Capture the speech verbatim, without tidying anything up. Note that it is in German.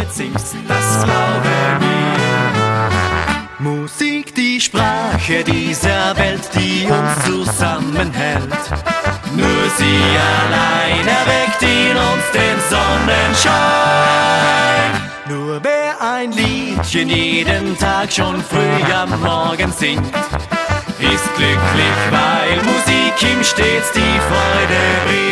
singst, das glaube mir. Musik, die Sprache dieser Welt, die uns zusammenhält. Nur sie allein erweckt in uns den Sonnenschein. Nur wer ein Liedchen jeden Tag schon früh am Morgen singt, ist glücklich, weil Musik ihm stets die Freude bringt.